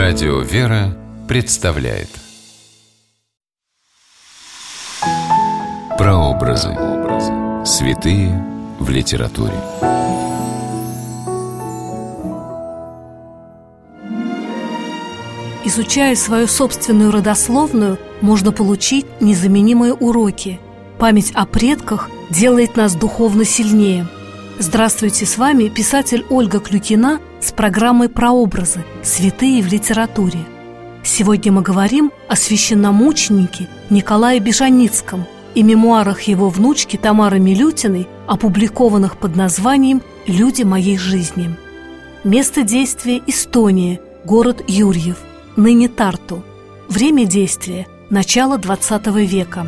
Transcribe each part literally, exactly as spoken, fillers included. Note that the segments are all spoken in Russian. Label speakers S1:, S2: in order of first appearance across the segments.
S1: Радио «Вера» представляет Прообразы. Святые в литературе.
S2: Изучая свою собственную родословную, можно получить незаменимые уроки. Память о предках делает нас духовно сильнее. Здравствуйте, с вами писатель Ольга Клюкина с программой «Прообразы. Святые в литературе». Сегодня мы говорим о священномученике Николае Бежаницком и мемуарах его внучки Тамары Милютиной, опубликованных под названием «Люди моей жизни». Место действия – Эстония, город Юрьев, ныне Тарту. Время действия – начало двадцатого века.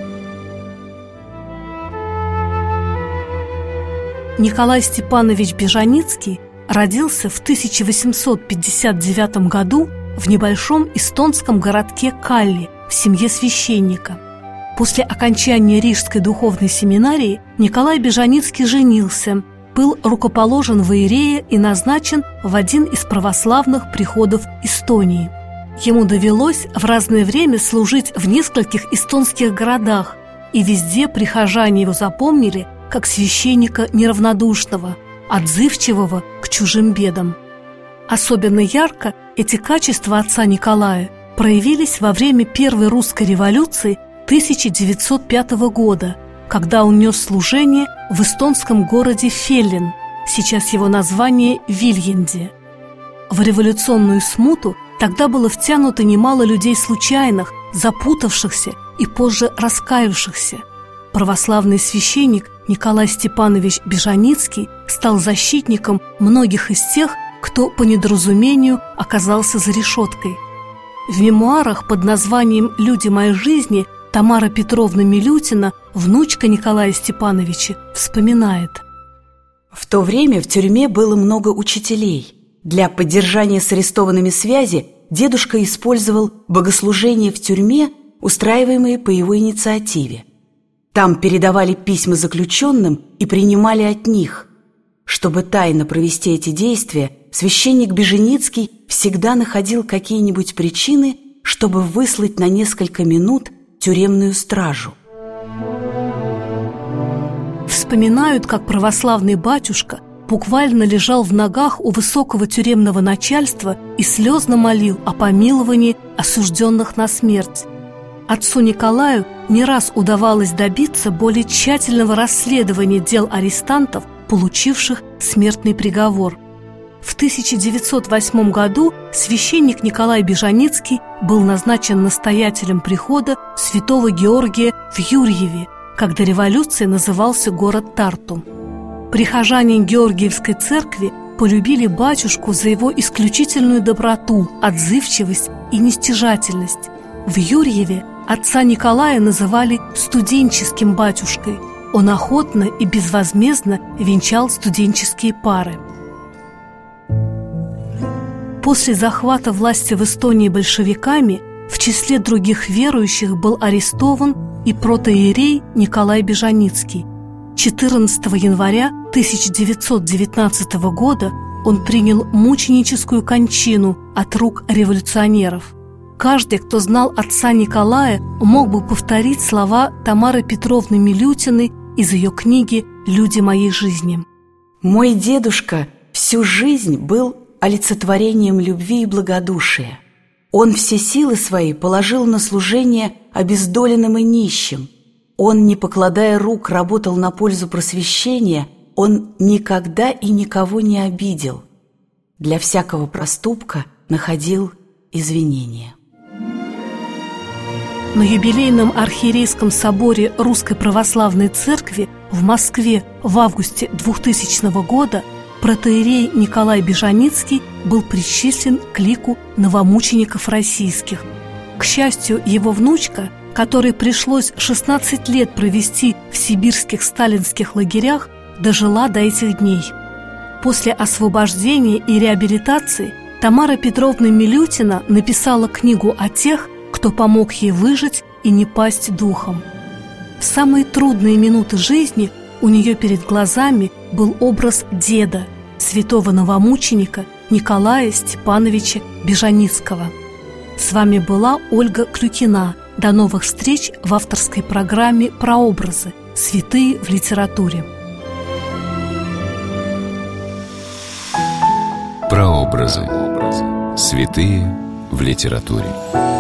S2: Николай Степанович Бежаницкий родился в тысяча восемьсот пятьдесят девятом году в небольшом эстонском городке Калли в семье священника. После окончания Рижской духовной семинарии Николай Бежаницкий женился, был рукоположен в иерее и назначен в один из православных приходов Эстонии. Ему довелось в разное время служить в нескольких эстонских городах, и везде прихожане его запомнили как священника неравнодушного, отзывчивого к чужим бедам. Особенно ярко эти качества отца Николая проявились во время Первой русской революции тысяча девятьсот пятого года, когда он нес служение в эстонском городе Феллин, сейчас его название Вильянди. В революционную смуту тогда было втянуто немало людей случайных, запутавшихся и позже раскаявшихся. Православный священник Николай Степанович Бежаницкий стал защитником многих из тех, кто по недоразумению оказался за решеткой. В мемуарах под названием «Люди моей жизни» Тамара Петровна Милютина, внучка Николая Степановича, вспоминает:
S3: В то время в тюрьме было много учителей. Для поддержания с арестованными связи дедушка использовал богослужения в тюрьме, устраиваемые по его инициативе. Там передавали письма заключенным и принимали от них. Чтобы тайно провести эти действия, священник Бежаницкий всегда находил какие-нибудь причины, чтобы выслать на несколько минут тюремную стражу.
S2: Вспоминают, как православный батюшка буквально лежал в ногах у высокого тюремного начальства и слезно молил о помиловании осужденных на смерть. Отцу Николаю не раз удавалось добиться более тщательного расследования дел арестантов, получивших смертный приговор. В тысяча девятьсот восьмом году священник Николай Бежаницкий был назначен настоятелем прихода святого Георгия в Юрьеве, когда революция назывался город Тарту. Прихожане Георгиевской церкви полюбили батюшку за его исключительную доброту, отзывчивость и нестяжательность. В Юрьеве отца Николая называли студенческим батюшкой. Он охотно и безвозмездно венчал студенческие пары. После захвата власти в Эстонии большевиками в числе других верующих был арестован и протоиерей Николай Бежаницкий. четырнадцатого января тысяча девятьсот девятнадцатого года он принял мученическую кончину от рук революционеров. Каждый, кто знал отца Николая, мог бы повторить слова Тамары Петровны Милютиной из ее книги «Люди моей жизни».
S3: «Мой дедушка всю жизнь был олицетворением любви и благодушия. Он все силы свои положил на служение обездоленным и нищим. Он, не покладая рук, работал на пользу просвещения. Он никогда и никого не обидел. Для всякого проступка находил извинения».
S2: На юбилейном архиерейском соборе Русской Православной Церкви в Москве в августе двухтысячного года протоиерей Николай Бежаницкий был причислен к лику новомучеников российских. К счастью, его внучка, которой пришлось шестнадцать лет провести в сибирских сталинских лагерях, дожила до этих дней. После освобождения и реабилитации Тамара Петровна Милютина написала книгу о тех, кто помог ей выжить и не пасть духом. В самые трудные минуты жизни у нее перед глазами был образ деда, святого новомученика Николая Степановича Бежаницкого. С вами была Ольга Клюкина. До новых встреч в авторской программе «Прообразы. Святые в литературе».
S1: Прообразы. Святые в литературе.